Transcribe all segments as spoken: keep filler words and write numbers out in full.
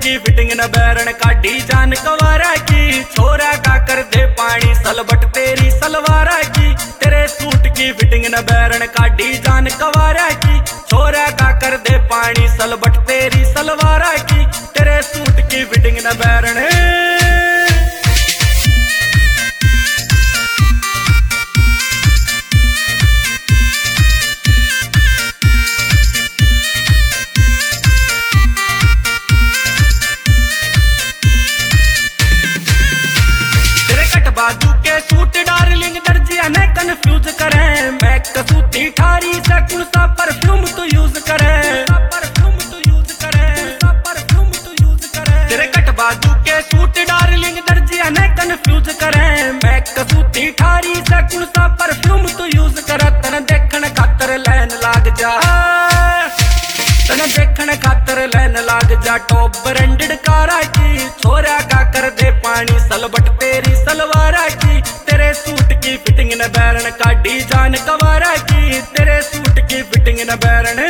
की फिटिंग न बैरन काटी जान कवारा की। छोरा का कर दे पानी सलबट तेरी सलवारा की। तेरे सूट की फिटिंग न बैरन काटी जान कवारा की। छोरा का कर दे पानी सलबट तेरी सलवारा की। तेरे सूट की फिटिंग न बैरन। बाजू के सूट डार्लिंग दर्जिया ने कंफ्यूज करे। मैं कसूती ठारी से कौन सा परफ्यूम तो यूज करे। परफ्यूम तो यूज करे परफ्यूम तो यूज करे। तेरे कट बाजू के सूट डार्लिंग दर्जिया ने कंफ्यूज करे। मैं कसूती ठारी से कौन सा परफ्यूम तो यूज करे। तन देखन खातर लैन लाग जा तन देखन खातर लैन लाग जा। टॉप ब्रांडेड कारा की। छोरा का कर दे पानी सलबट तेरी सलवारा की। तेरे सूट की फिटिंग न बैरन काटी जान कवारा की। तेरे सूट की फिटिंग न बैरन।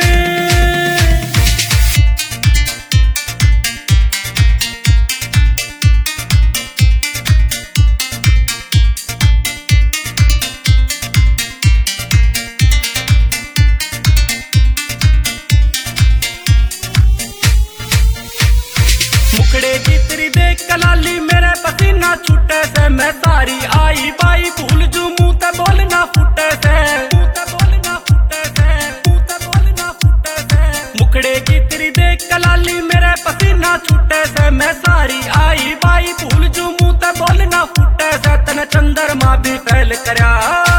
मुखड़े की तेरी देख कलाली मेरे पसीना छूटे से। मैं सारी आई बाई भूल जू मुंह ते बोलना फूटे से। मुंह ते बोलना फूटे से मुंह ते बोलना फूटे से। मुखड़े की तेरी देख कलाली मेरे पसीना छूटे से। मैं सारी आई बाई भूल जू मुंह ते बोलना फूटे से। तन चंद्रमा भी फैल करया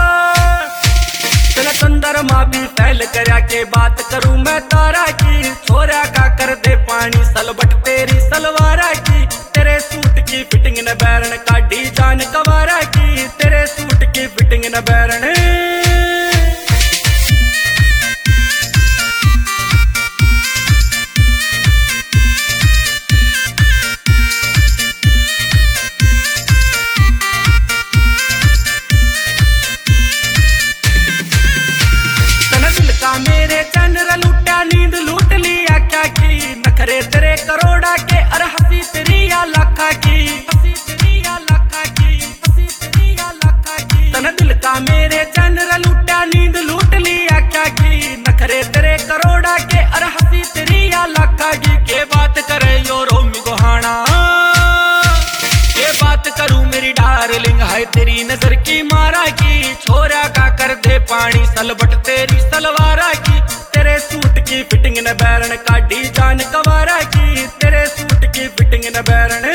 तन चंद्रमा भी फैल करया के बात करूं मैं तारा की। छोरा का कर दे पानी सलबट तेरी सलवारा की। तेरे सूट की फिटिंग न बैरन काटी जान कवारा की। तेरे सूट की फिटिंग न बैरन। मेरे चंद्र लूटा नींद लूट लिया क्या की। नखरे तेरे करोड़ा के और हंसी तेरी या लाखा की। हंसी तेरी या लाखा की हंसी तेरी या लाखा की। तन दिल का मेरे चंद्र लूटा नींद लूट लिया क्या की। नखरे तेरे करोड़ा के और हंसी तेरी या लाखा की। के बात करे यो रोमी गोहाना के बात करूं मेरी डार्लिंग है तेरी नजर की मारा की। छोरा का कर दे पानी सलबट तेरी सलवारा की। तेरे सूट की फिटिंग न बैरन काटी जान कवारा की। तेरे सूट की फिटिंग न बैरन।